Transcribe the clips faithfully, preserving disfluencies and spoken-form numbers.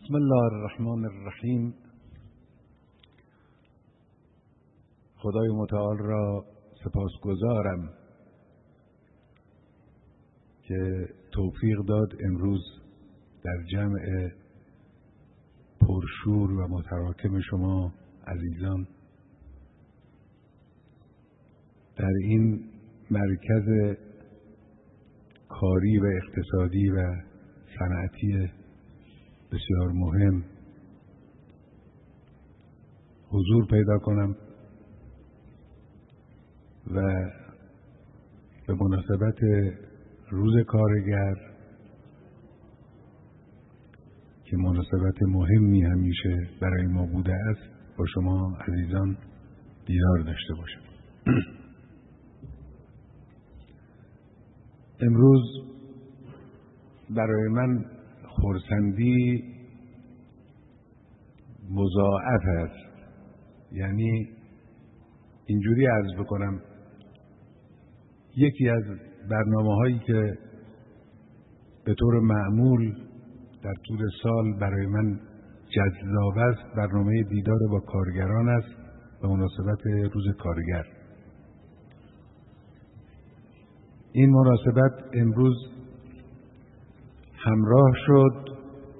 بسم الله الرحمن الرحیم. خدای متعال را سپاسگزارم که توفیق داد امروز در جمع پرشور و متراکم شما عزیزان در این مرکز کاری و اقتصادی و صنعتی بسیار مهم حضور پیدا کنم و به مناسبت روز کارگر که مناسبت مهمی همیشه برای ما بوده است با شما عزیزان دیدار داشته باشم. امروز برای من خرسندی مضاعف است، یعنی اینجوری عرض بکنم یکی از برنامه هایی که به طور معمول در طول سال برای من جذاب است برنامه دیدار با کارگران است به مناسبت روز کارگر. این مناسبت امروز همراه شد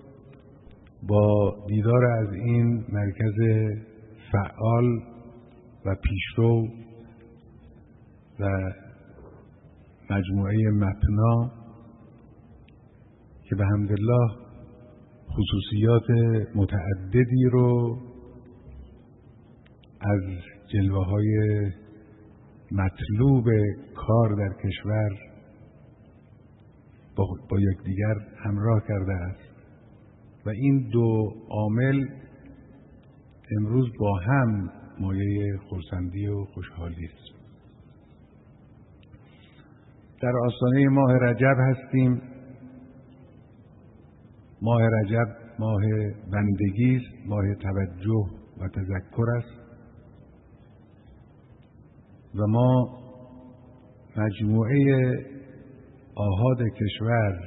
با دیدار از این مرکز فعال و پیشرو و مجموعه مپنا که به حمدالله خصوصیات متعددی رو از جلوه‌های مطلوب کار در کشور با, با یکدیگر همراه کرده است و این دو عامل امروز با هم مایه خرسندی و خوشحالی است. در آستانه ماه رجب هستیم. ماه رجب ماه بندگی است، ماه توجه و تذکر است و ما مجموعه آحاد کشور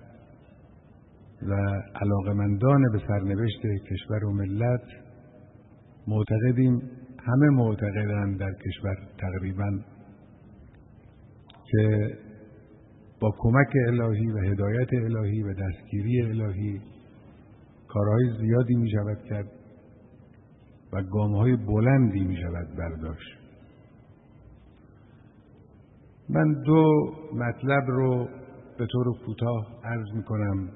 و علاقمندان به سرنوشت کشور و ملت معتقدیم، همه معتقدند در کشور تقریبا، که با کمک الهی و هدایت الهی و دستگیری الهی کارهای زیادی می شود کرد و گامهای بلندی می شود برداشت. من دو مطلب رو به طور کوتاه عرض می کنم.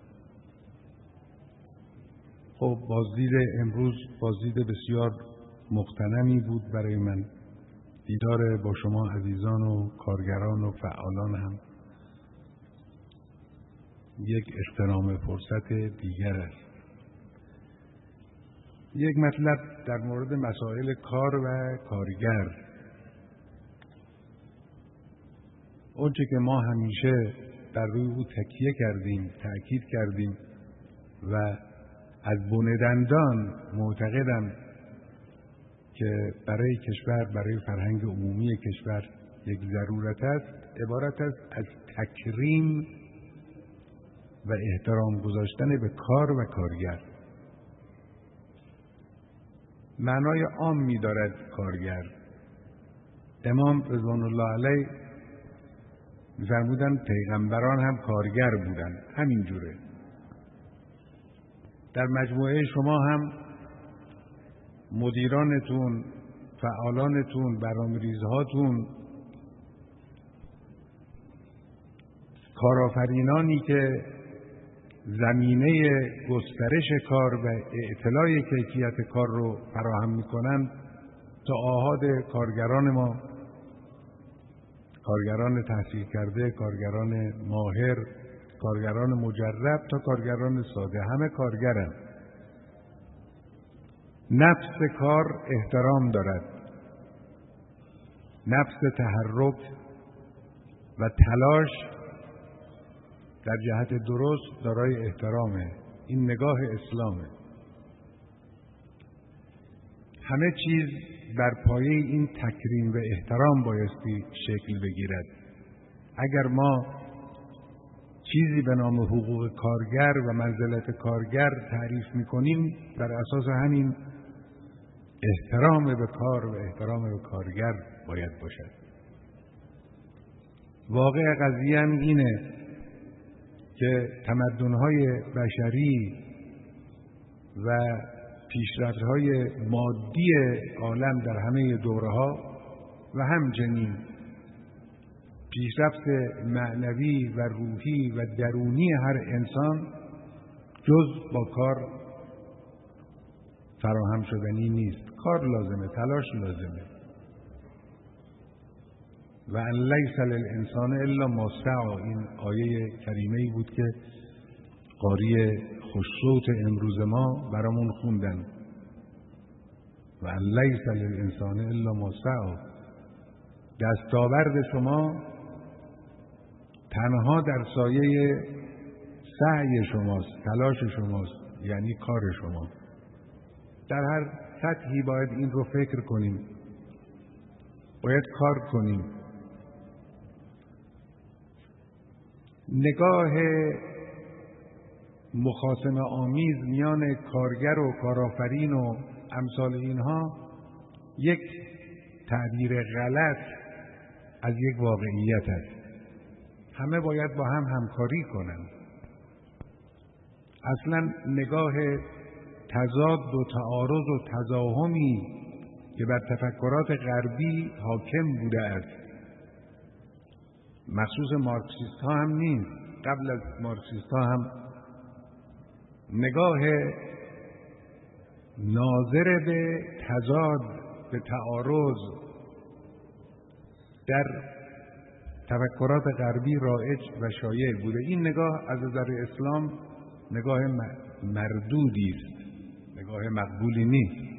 خب بازدید امروز بازدید بسیار مغتنمی بود برای من. دیدار با شما عزیزان و کارگران و فعالان هم یک اغتنام فرصت دیگر است. یک مطلب در مورد مسائل کار و کارگر. اونچه که ما همیشه در روی او تکیه کردیم، تأکید کردیم و از بن دندان معتقدم که برای کشور، برای فرهنگ عمومی کشور یک ضرورت است، عبارت است از تکریم و احترام گذاشتن به کار و کارگر. معنای عام می دارد کارگر. امام رضوان الله علیه می‌فرمودند پیغمبران هم کارگر بودند. همین جوره. در مجموعه شما هم مدیرانتون، فعالانتون، برنامه‌ریزهاتون، کارآفرینانی که زمینه گسترش کار و اطلاع کیفیت کار رو فراهم می‌کنند تا آحاد کارگران ما، کارگران تحصیل کرده، کارگران ماهر، کارگران مجرب تا کارگران ساده، همه کارگرند. نفس کار احترام دارد. نفس تحرک و تلاش در جهت درست دارای احترامه. این نگاه اسلامه. همه چیز بر پایه این تکریم و احترام بایستی شکل بگیرد. اگر ما چیزی به نام حقوق کارگر و منزلت کارگر تعریف میکنیم بر اساس همین احترام به کار و احترام به کارگر باید باشد. واقع قضیه هم اینه که تمدن‌های بشری و پیشرفت‌های مادی عالم در همه دوره‌ها و همچنین پیشرفت معنوی و روحی و درونی هر انسان جز با کار فراهم شدنی نیست. کار لازمه، تلاش لازمه. و ان لیس للانسان الا ما سعی، این آیه کریمه‌ای بود که قاری خوشصوت امروز ما برامون خوندن. و ان لیس للانسان الا ما سعی، دستاورد شما تنها در سایه سعی شماست، تلاش شماست، یعنی کار شما. در هر سطحی باید این رو فکر کنیم، باید کار کنیم. نگاه مخاصمه آمیز میان کارگر و کارآفرین و امثال اینها یک تعبیر غلط از یک واقعیت است. همه باید با هم همکاری کنند. اصلا نگاه تضاد و تعارض و تزاحمی که بر تفکرات غربی حاکم بوده است، مخصوص مارکسیست ها هم نیست، قبل از مارکسیست ها هم نگاه ناظر به تضاد، به تعارض در تفکرات غربی رایج و شایع بوده. این نگاه از نظر اسلام نگاه مردودی است، نگاه مقبولی نیست.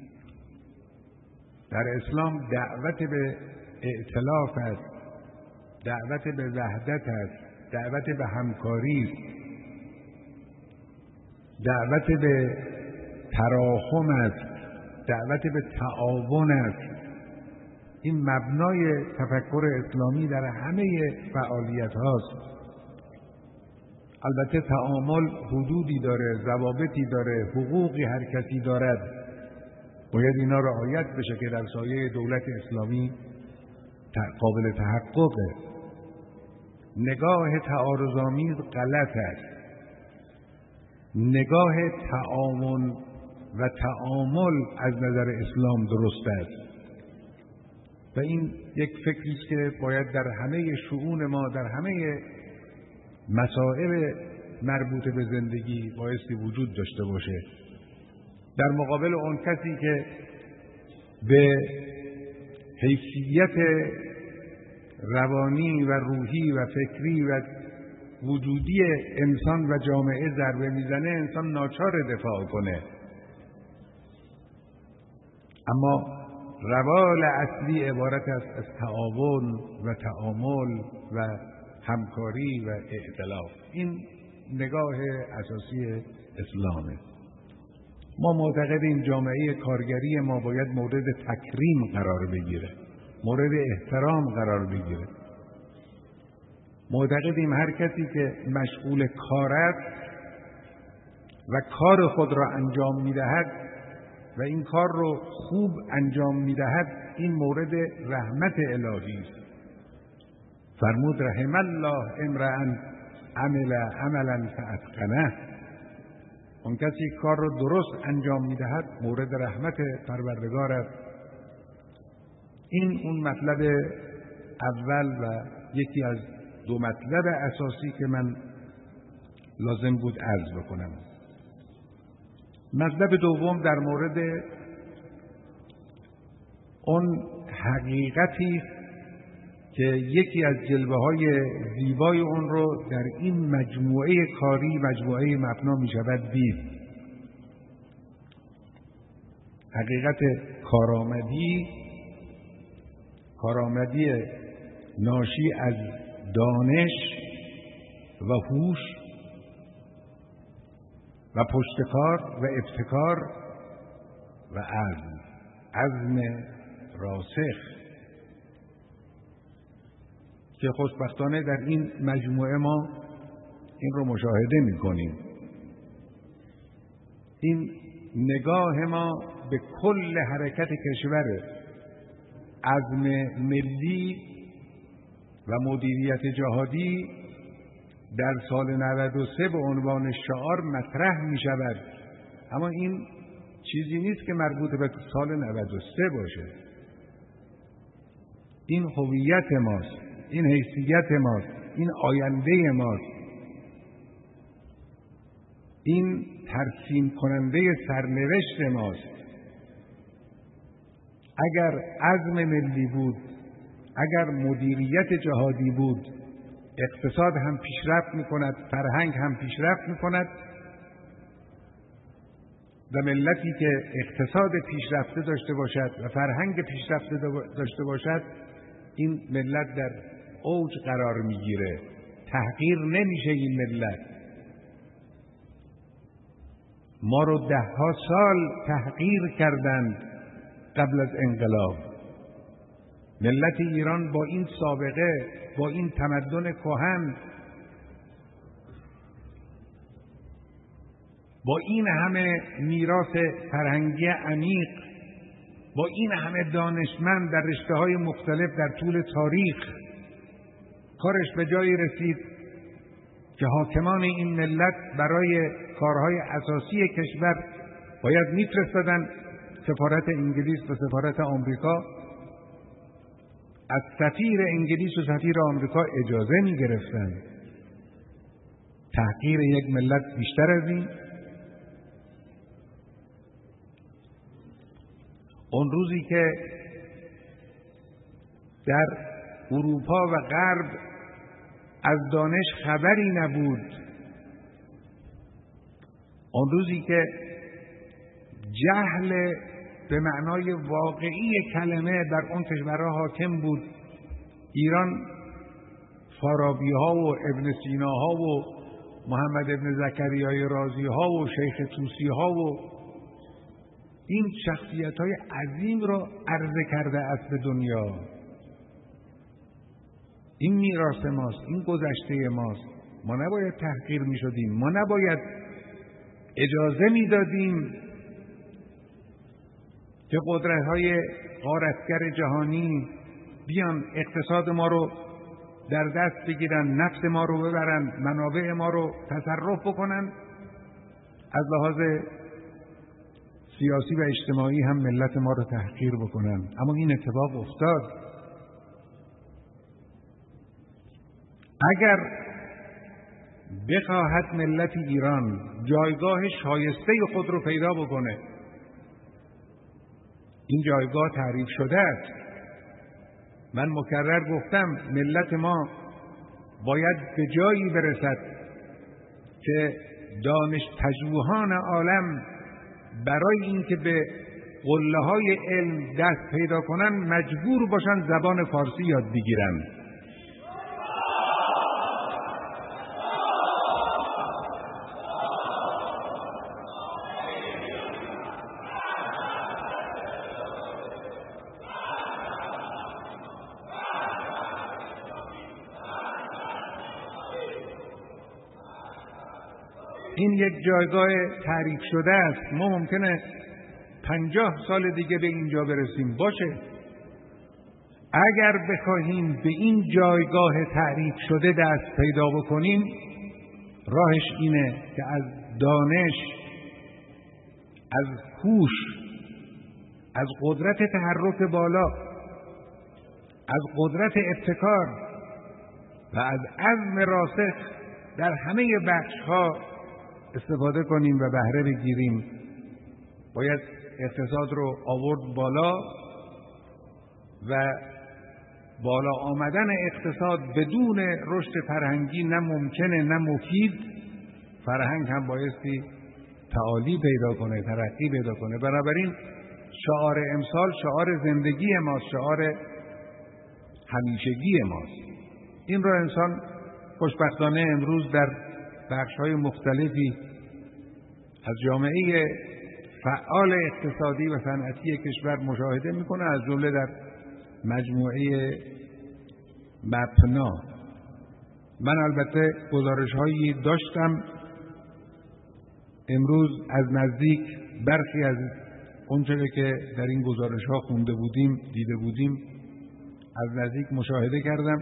در اسلام دعوت به ائتلاف است، دعوت به وحدت است، دعوت به همکاری است، دعوت به تراحم است، دعوت به تعاون است. این مبنای تفکر اسلامی در همه فعالیت هاست. البته تعامل حدودی داره، ضوابطی داره، حقوقی هر کسی دارد، باید اینا رعایت بشه که در سایه دولت اسلامی قابل تحققه. نگاه تعارض‌آمیز غلط است. نگاه تعاون و تعامل از نظر اسلام درست است و این یک فکری است که باید در همه شؤون ما، در همه مسائل مربوط به زندگی بایستی وجود داشته باشه. در مقابل اون کسی که به حیثیت روانی و روحی و فکری و وجودی انسان و جامعه ضربه میزنه، انسان ناچار دفاع کنه. اما روال اصلی عبارت است از تعاون و تعامل و همکاری و ائتلاف. این نگاه اساسی اسلامه. ما معتقدیم جامعه کارگری ما باید مورد تکریم قرار بگیره، مورد احترام قرار بگیره. معتقدیم هر کسی که مشغول کار است و کار خود را انجام می‌دهد و این کار رو خوب انجام می‌دهد، این مورد رحمت الهی است. فرمود رحم الله امرأ عمل عملا فاتقنه. اون کسی کار رو درست انجام می‌دهد مورد رحمت پروردگار است. این اون مطلب اول و یکی از دو مطلب اساسی که من لازم بود عرض بکنم. مطلب دوم در مورد اون حقیقتی که یکی از جلوه‌های زیبای اون رو در این مجموعه کاری، مجموعه مبنا می شود دید. حقیقت کارآمدی، کارآمدی ناشی از دانش و هوش و پشتکار و ابتکار و عزم، عزم راسخ که خوشبختانه در این مجموعه ما این رو مشاهده میکنیم. این نگاه ما به کل حرکت کشور، عزم ملی و مدیریت جهادی در سال نود و سه به عنوان شعار مطرح می شود. اما این چیزی نیست که مربوط به سال نود و سه باشه. این هویت ماست، این حیثیت ماست، این آینده ماست، این ترسیم کننده سرنوشت ماست. اگر عزم ملی بود، اگر مدیریت جهادی بود، اقتصاد هم پیشرفت میکند، فرهنگ هم پیشرفت میکند و ملتی که اقتصاد پیشرفته داشته باشد و فرهنگ پیشرفته داشته باشد، این ملت در اوج قرار میگیره، تحقیر نمیشه این ملت. ما رو ده ها سال تحقیر کردند قبل از انقلاب. ملت ایران با این سابقه، با این تمدن کهن، با این همه میراث فرهنگی عمیق، با این همه دانشمند در رشته‌های مختلف در طول تاریخ، کارش به جایی رسید که حاکمان این ملت برای کارهای اساسی کشور باید میفرستادن سفارت انگلیس و سفارت آمریکا، از سفیر انگلیس و سفیر آمریکا اجازه میگرفتن. تحقیر یک ملت بیشتر از این؟ اون روزی که در اروپا و غرب از دانش خبری نبود، اون روزی که جهل به معنای واقعی کلمه در اون کشورها حاکم بود، ایران فارابی ها و ابن سینا ها و محمد ابن زکریای رازی ها و شیخ طوسی ها و این شخصیت های عظیم را عرضه کرده است به دنیا. این میراث ماست، این گذشته ماست. ما نباید تحقیر می شدیم، ما نباید اجازه می دادیم که قدرت های غارتگر جهانی بیان اقتصاد ما رو در دست بگیرن، نفت ما رو ببرن، منابع ما رو تصرف بکنن. از لحاظ سیاسی و اجتماعی هم ملت ما رو تحقیر بکنن. اما این اتفاق افتاد. اگر بخواهد ملت ایران جایگاه شایسته خود رو پیدا بکنه، این جایگاه تعریف شده است. من مکرر گفتم ملت ما باید به جایی برسد که دانش پژوهان عالم برای اینکه به قله‌های علم دست پیدا کنن مجبور باشن زبان فارسی یاد بگیرن. این یک جایگاه تعریف شده است. ما ممکنه پنجاه سال دیگه به اینجا برسیم، باشه. اگر بخواهیم به این جایگاه تعریف شده دست پیدا بکنیم، راهش اینه که از دانش، از هوش، از قدرت تحرک بالا، از قدرت ابتکار و از عزم راسخ در همه بخش‌ها استفاده کنیم و بهره بگیریم. باید اقتصاد رو آورد بالا و بالا آمدن اقتصاد بدون رشد فرهنگی نه ممکنه نه مفید. فرهنگ هم بایستی تعالی پیدا کنه، ترقی پیدا کنه. بنابراین شعار امسال شعار زندگی ماست، شعار همیشگی ماست. این رو انسان خوشبختانه امروز در بخش‌های مختلفی از جامعه فعال اقتصادی و صنعتی کشور مشاهده میکنه، از جمله در مجموعه مپنا. من البته گزارش هایی داشتم. امروز از نزدیک برخی از اونچه که در این گزارش ها خونده بودیم، دیده بودیم، از نزدیک مشاهده کردم.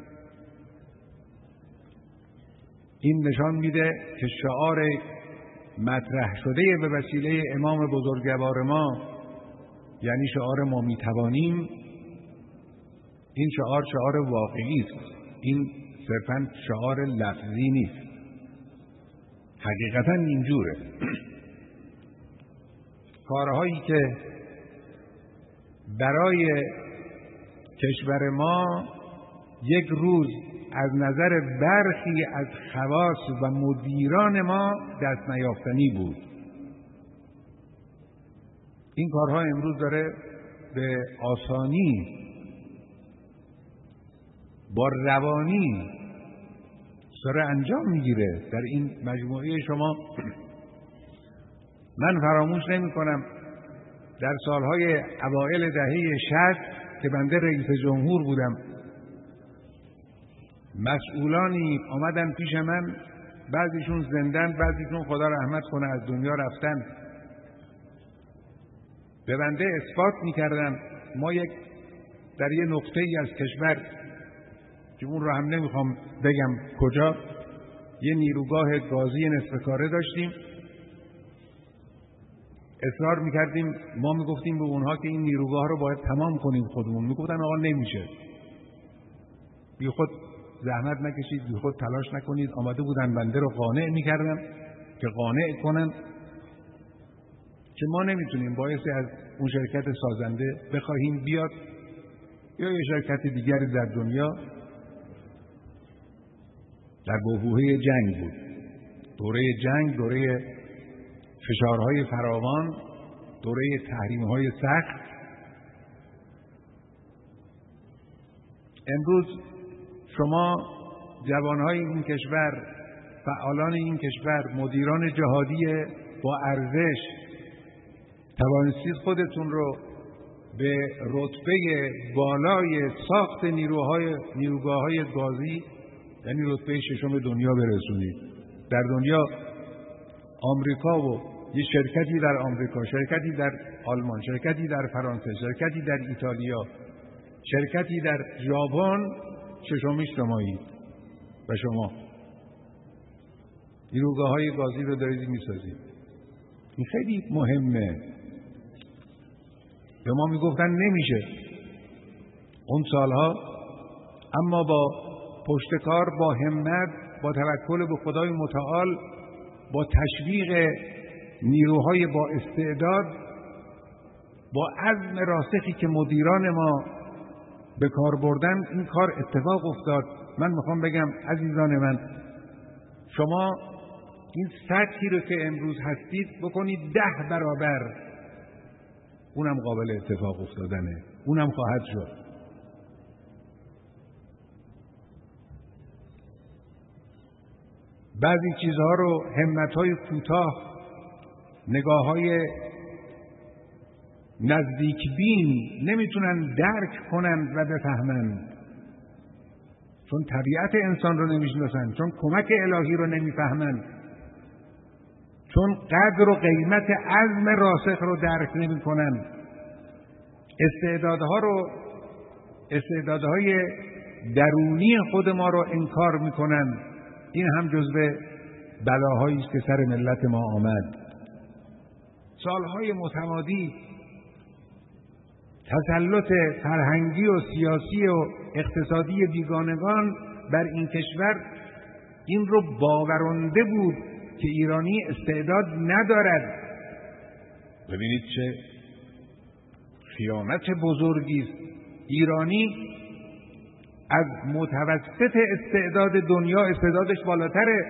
این نشان میده که شعار مطرح شده به وسیله امام بزرگوار ما، یعنی شعار ما میتوانیم، این شعار شعار واقعی است. این صرفاً شعار لفظی نیست، حقیقتاً اینجوره. کارهایی که برای کشور ما یک روز از نظر برخی از خواص و مدیران ما دست نیافتنی بود، این کارها امروز داره به آسانی با روانی داره انجام میگیره در این مجموعه شما. من فراموش نمی کنم در سالهای اوائل دهه شصت که بنده رئیس جمهور بودم، مسئولانی آمدن پیش من، بعضیشون زندن، بعضیشون خدا رحمت کنه از دنیا رفتن، به بنده اثبات میکردن ما یک در یه نقطه ای از کشور که اون رو هم نمیخوام بگم کجا، یه نیروگاه گازی نصف کاره داشتیم. اصرار میکردیم، ما میگفتیم به اونها که این نیروگاه رو باید تمام کنیم خودمون، میگفتن آقا نمیشه، بی خود زحمت نکشید، بی خود تلاش نکنید. آمده بودن بنده رو قانع میکردن که قانع کنن که ما نمیتونیم بایستی از اون شرکت سازنده بخواهیم بیاد یا یه شرکت دیگری در دنیا. در بحبوحه جنگ بود، دوره جنگ، دوره فشارهای فراوان، دوره تحریم‌های سخت. امروز شما جوانهای این کشور، فعالان این کشور، مدیران جهادی با ارزش، توانستید خودتون رو به رتبه بالای ساخت نیروهای نیروگاه‌های گازی، یعنی رتبه ششم دنیا برسونید. در دنیا آمریکا و یه شرکتی در آمریکا، شرکتی در آلمان، شرکتی در فرانسه، شرکتی در ایتالیا، شرکتی در ژاپن، ششمی شمایید و شما نیروگاه‌های گازی رو دارید می‌سازید. این خیلی مهمه. به ما میگفتن نمیشه اون سالها، اما با پشتکار، با همت، با توکل به خدای متعال، با تشویق نیروهای با استعداد، با عزم راسخی که مدیران ما به کار بردن، این کار اتفاق افتاد. من میخوام بگم عزیزان من، شما این سطحی رو که امروز هستید بکنید ده برابر، اونم قابل اتفاق افتادنه، اونم خواهد شد. بعضی چیزها رو همت‌های کوتاه، نگاه‌های نزدیکبین نمیتونن درک کنن و بفهمن، چون طبیعت انسان رو نمیشناسن، چون کمک الهی رو نمیفهمن، چون قدر و قیمت عزم راسخ رو درک نمیکنن. استعدادها رو، استعدادهای درونی خود ما رو انکار میکنن. این هم جزو بلاهایی است که سر ملت ما آمد. سالهای متمادی تسلط فرهنگی و سیاسی و اقتصادی بیگانگان بر این کشور این رو باورنده بود که ایرانی استعداد ندارد. ببینید چه خیانت بزرگی است. ایرانی از متوسط استعداد دنیا استعدادش بالاتره.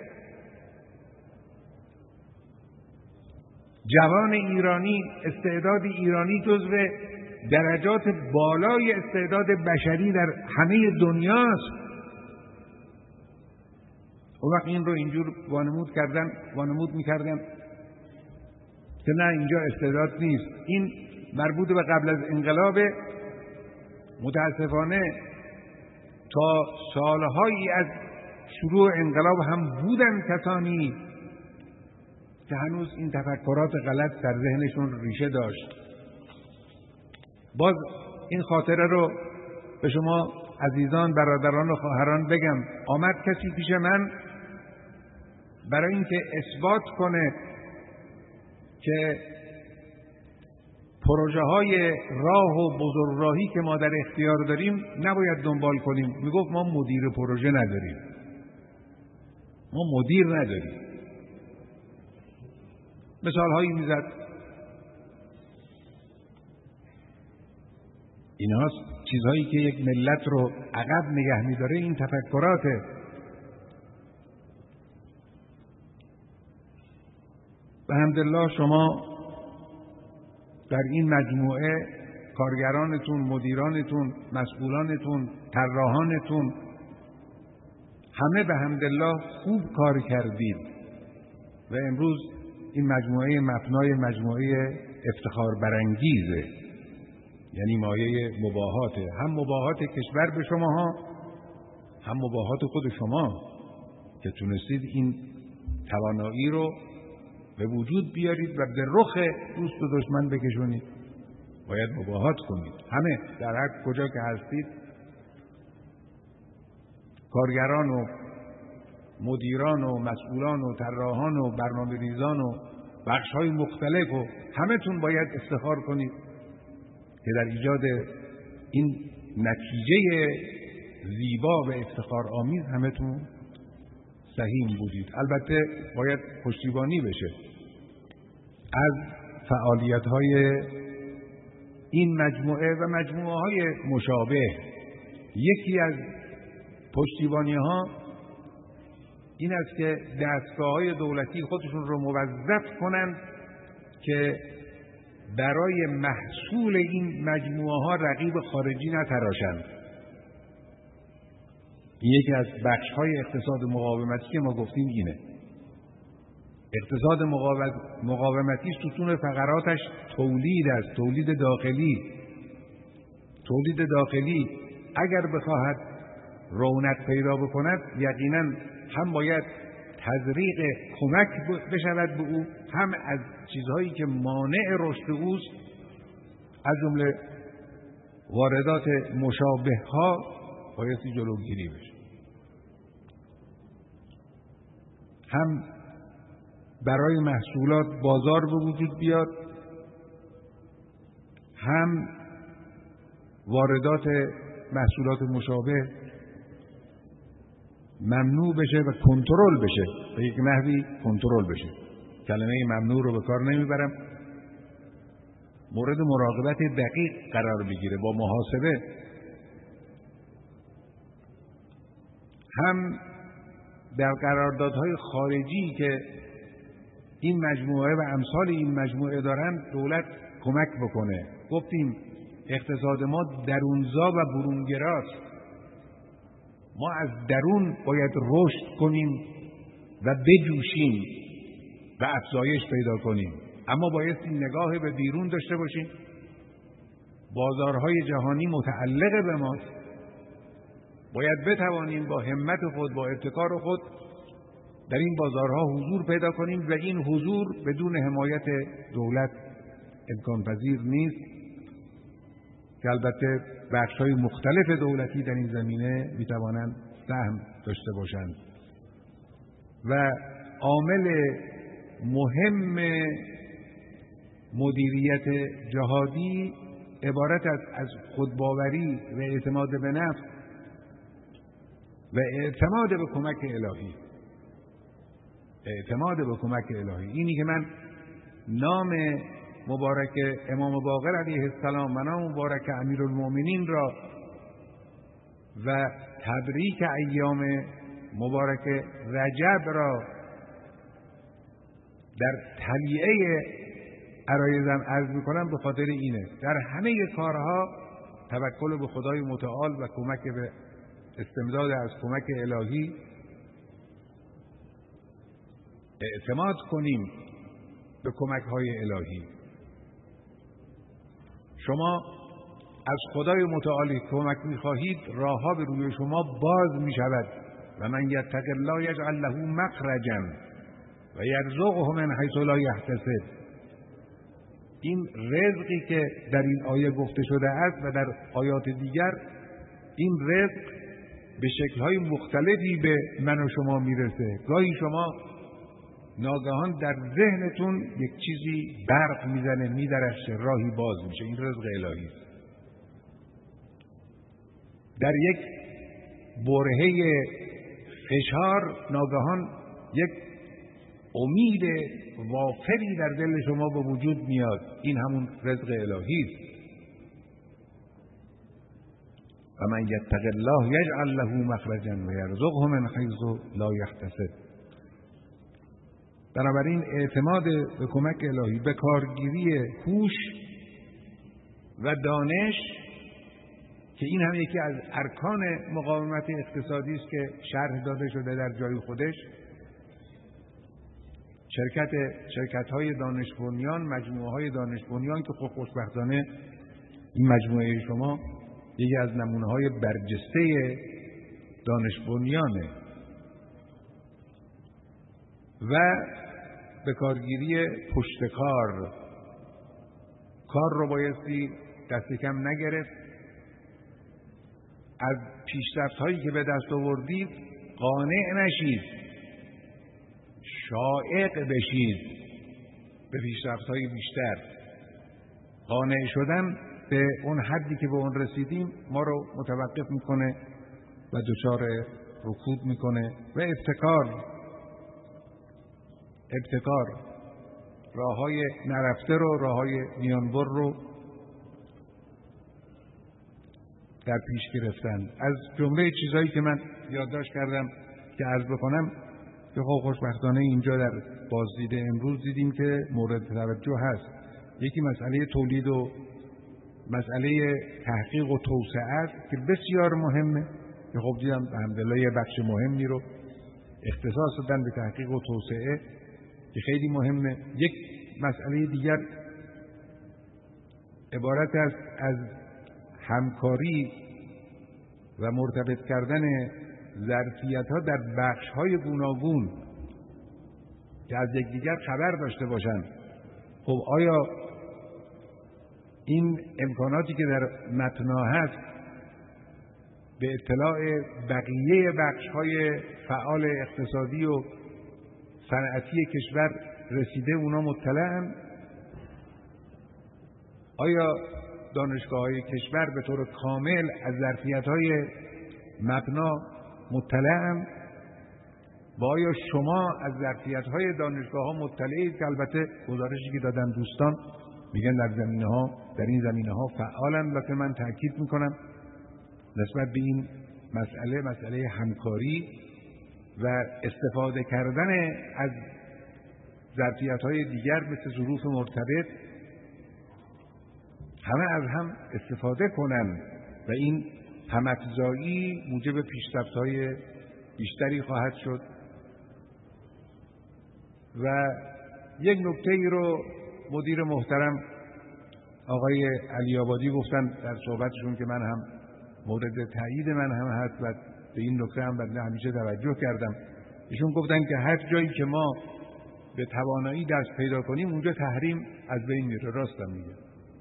جوان ایرانی، استعداد ایرانی جزو درجات بالای استعداد بشری در همه دنیاست. اون وقت این رو اینجور وانمود کردن، وانمود میکردن که نه اینجا استعداد نیست. این مربوط به قبل از انقلاب. متاسفانه تا سالهایی از شروع انقلاب هم بودن کسانی که هنوز این تفکرات غلط در ذهنشون ریشه داشت. باز این خاطره رو به شما عزیزان، برادران و خواهران بگم. آمد کسی پیش من برای اینکه اثبات کنه که پروژه های راه و بزرگراهی که ما در اختیار داریم نباید دنبال کنیم. میگفت ما مدیر پروژه نداریم، ما مدیر نداریم. مثال هایی میزد. ایناست چیزهایی که یک ملت رو عقب نگه میداره، این تفکراته. به حمدالله شما در این مجموعه کارگرانتون، مدیرانتون، مسئولانتون، طراحانتون همه به حمدالله خوب کار کردید و امروز این مجموعه مبنای مجموعه افتخار برانگیزه، یعنی مایه مباهاته. هم مباهات کشور به شماها، هم مباهات خود شما که تونستید این توانایی رو به وجود بیارید و به رخ دوست و دشمن بکشونید. باید مباهات کنید. همه در هر کجا که هستید، کارگران و مدیران و مسئولان و طراحان و برنامه‌ریزان و بخش‌های مختلف و همه‌تون باید افتخار کنید که در ایجاد این نتیجه زیبا و افتخار آمیز همه‌تون سهیم بودید. البته باید پشتیبانی بشه از فعالیت‌های این مجموعه و مجموعه‌های مشابه. یکی از پشتیبانی‌ها این است که دستگاه‌های دولتی خودشون رو موظف کنند که برای محصول این مجموعه‌ها رقیب خارجی نتراشند. این یکی از بخش‌های اقتصاد مقاومتی که ما گفتیم اینه. اقتصاد مقاومتی ستون فقراتش تولید است، تولید داخلی. تولید داخلی اگر بخواهد رونق پیدا بکند، یقیناً هم باید تزریق کمک بشود به او، هم از چیزهایی که مانع رشد اوست از جمله واردات مشابه ها بایستی جلوگیری بشه. هم برای محصولات بازار به وجود بیاد، هم واردات محصولات مشابه ممنوع بشه و کنترل بشه، به یک نحوی کنترل بشه. کلمه ممنوع رو به کار نمیبرم، مورد مراقبت دقیق قرار بگیره با محاسبه. هم در قراردادهای خارجی که این مجموعه و امثال این مجموعه دارن دولت کمک بکنه. گفتیم اقتصاد ما درونزا و برونگراست. ما از درون باید رشد کنیم و بجوشیم و افزایش پیدا کنیم، اما باید این نگاه به بیرون داشته باشیم. بازارهای جهانی متعلق به ماست، باید بتوانیم با همت خود، با ابتکار خود در این بازارها حضور پیدا کنیم و این حضور بدون حمایت دولت امکان پذیر نیست که البته بخش‌های مختلف دولتی در این زمینه می‌توانند سهم داشته باشند. و عامل مهم مدیریت جهادی عبارت است از خودباوری و اعتماد به نفس و اعتماد به کمک الهی. اعتماد به کمک الهی. اینی که من نام مبارک امام باقر علیه السلام و نام مبارک امیرالمؤمنین را و تبریک ایام مبارک رجب را در تلیعه عرایزم عرض میکنم به خاطر اینه. در همه کارها توکل به خدای متعال و کمک به استمداد از کمک الهی اعتماد کنیم به کمک های الهی. شما از خدای متعال کمک میخواهید، راهها به روی شما باز میشود. و من یتق الله یجعل له مخرجا و یرزقه من حیث لا یحتسب. این رزقی که در این آیه گفته شده است و در آیات دیگر، این رزق به شکل‌های مختلفی به من و شما میرسه. گاهی شما ناگهان در ذهنتون یک چیزی برق میزنه، میدرخشه، راهی باز میشه. این رزق الهی است. در یک برهه فشار ناگهان یک امید وافری در دل شما به وجود میاد. این همون رزق الهی است. و من یتق الله یجعل له مخرجا و یرزقه من حیث لا یحتسب. بنابراین اعتماد به کمک الهی، به کارگیری هوش و دانش که این هم یکی از ارکان مقاومت اقتصادی است که شرح داده شده در جای خودش. شرکت شرکت‌های دانش بنیان، مجموعه‌های دانش بنیان که خب خوشبختانه این مجموعه شما یکی از نمونه‌های برجسته دانش بنیانه و به کارگیری پشتکار. کار رو بایستی دست کم نگرفت. از پیشرفت‌هایی که به دست آوردید قانع نشید، شائق بشید به پیشرفت‌های بیشتر. قانع شدن به اون حدی که به اون رسیدیم ما رو متوقف میکنه و دچار رکود میکنه و ابتکار ابتکار راه‌های نرفته رو، راه‌های میانبر رو در پیش گرفتن. از جمله چیزهایی که من یادداشت کردم که عرض بکنم که خب خوشبختانه اینجا در بازدید امروز دیدیم که مورد توجه هست. یکی مسئله تولید و مسئله تحقیق و توسعه است که بسیار مهمه، که خب دیدم الحمدلله یه بخش مهمی رو اختصاص دادن به تحقیق و توسعه که خیلی مهمه. یک مسئله دیگر عبارت است از همکاری و مرتبط کردن ظرفیت‌ها در بخش‌های گوناگون که از یکدیگر خبر داشته باشند. خب آیا این امکاناتی که در متنا هست به اطلاع بقیه بخش‌های فعال اقتصادی و صنعتی کشور رسیده؟ اونا مطلعن؟ آیا دانشگاه‌های کشور به طور کامل از ظرفیت‌های مبنا مطلعن؟ و آیا شما از ظرفیت‌های دانشگاه‌ها مطلعید؟ که البته گزارشی که دادن دوستان میگن در زمینه‌ها در این زمینه‌ها فعالن، لکن من تأکید میکنم نسبت به این مسئله مسئله همکاری و استفاده کردن از ظرفیت‌های دیگر مثل ظروف مرتبط همه از هم استفاده کنن و این هم‌افزایی موجب پیشرفت‌های بیشتری خواهد شد. و یک نکته‌ای رو مدیر محترم آقای علی آبادی گفتن در صحبتشون که من هم مورد تایید من هم هست و به این نکته هم بنده همیشه توجه کردم. ایشون گفتن که هر جایی که ما به توانایی دست پیدا کنیم اونجا تحریم از بین میره. راستم میگه.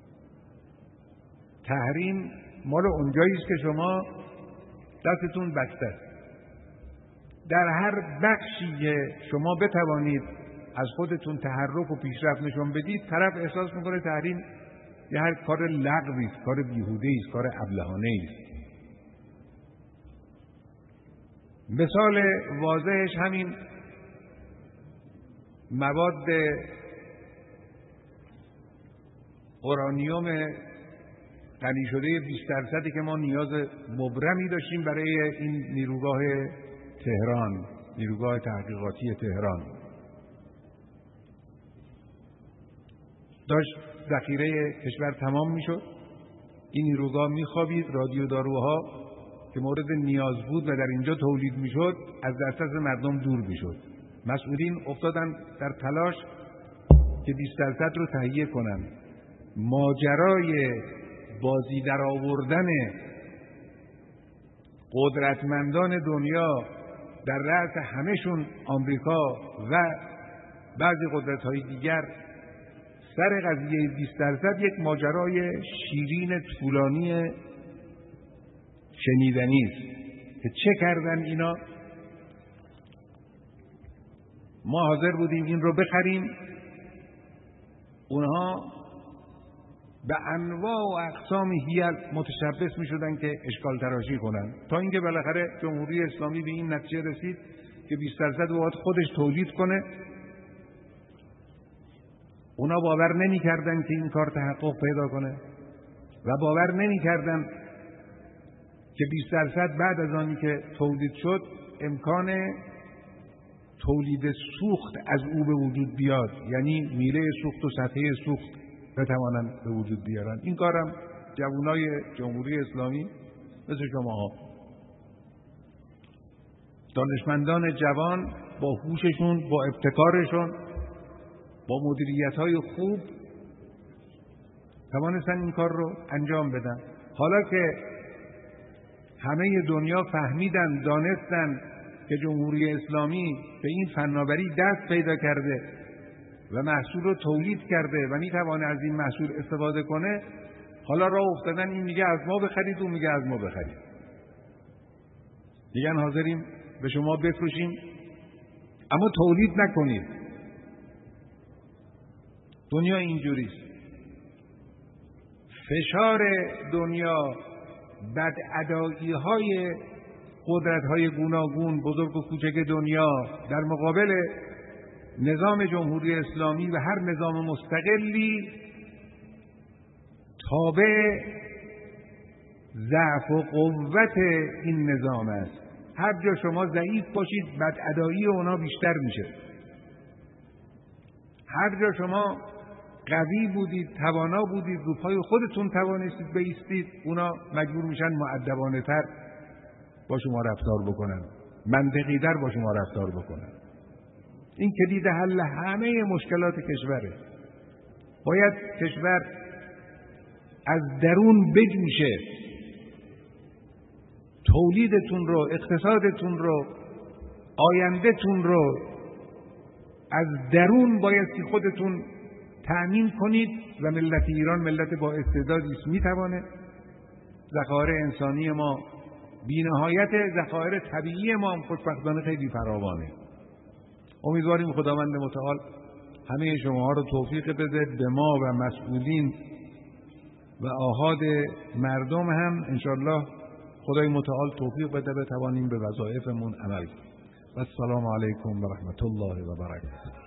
تحریم مال اونجایی است که شما دستتون بسته است. در هر بخشی که شما بتوانید از خودتون تحرک و پیشرفت نشون بدید، طرف احساس میکنه تحریم یه هر کار لغوی است، کار بیهوده است، کار ابلهانه است. مثال واضحش همین مواد اورانیوم غنی شده بیست درصدی که ما نیاز مبرمی داشتیم برای این نیروگاه تهران، نیروگاه تحقیقاتی تهران. داشت ذخیره کشور تمام میشد، این نیروگاه میخوابید، رادیو داروها که مورد نیاز بود و در اینجا تولید میشد از دسترس مردم دور میشد. مسئولین افتادن در تلاش که بیست درصد رو تهیه کنن. ماجرای بازی در آوردن قدرتمندان دنیا در رأس همهشون آمریکا و بعضی قدرت‌های دیگر سر قضیه بیست درصد یک ماجرای شیرین طولانی شنیدنی است که چه کردن اینا. ما حاضر بودیم این رو بخریم، اونها به انواع و اقسام حیل متشبث می شدن که اشکال تراشی کنن، تا اینکه بالاخره جمهوری اسلامی به این نتیجه رسید که بیست درصد باید خودش تولید کنه. اونا باور نمی کردن که این کار تحقق پیدا کنه و باور نمی کردن که بیست درصد بعد از آنی که تولید شد امکان تولید سوخت از او به وجود بیاد، یعنی میله سوخت و سطحه سوخت بتوانند به وجود بیارن. این کارم جوانای جمهوری اسلامی مثل شماها، دانشمندان جوان با هوششون، با ابتکارشون، با مدیریت‌های خوب توانستن این کار رو انجام بدن. حالا که همه دنیا فهمیدن، دانستن که جمهوری اسلامی به این فناوری دست پیدا کرده و محصول رو تولید کرده و میتوانه از این محصول استفاده کنه، حالا راه افتادن این میگه از ما بخرید، اون میگه از ما بخرید. میگن حاضریم به شما بفروشیم اما تولید نکنید. دنیا اینجوریست. فشار دنیا، بدادایی های قدرت های گوناگون بزرگ و کوچک دنیا در مقابل نظام جمهوری اسلامی و هر نظام مستقلی تابع ضعف و قوت این نظام است. هر جا شما ضعیف باشید بدادایی اونا بیشتر میشه. هر جا شما قوی بودید، توانا بودید، رو پای خودتون توانستید بایستید، اونا مجبور میشن مؤدبانه تر با شما رفتار بکنن، منطقی در با شما رفتار بکنن. این کلید حل همه مشکلات کشوره. باید کشور از درون بجوشه، تولیدتون رو، اقتصادتون رو، آیندهتون رو از درون بایستی خودتون تأمین کنید و ملت ایران ملت با استعدادی است، میتوانه. ذخایر انسانی ما بی‌نهایت، ذخایر طبیعی ما هم خوشبختانه خیلی فراوانه. امیدواریم خداوند متعال همه شماها رو توفیق بده، به ما و مسئولین و آحاد مردم هم انشالله خدای متعال توفیق بده بتوانیم به وظایفمون عمل کنیم. و السلام علیکم و رحمت الله و برکاته.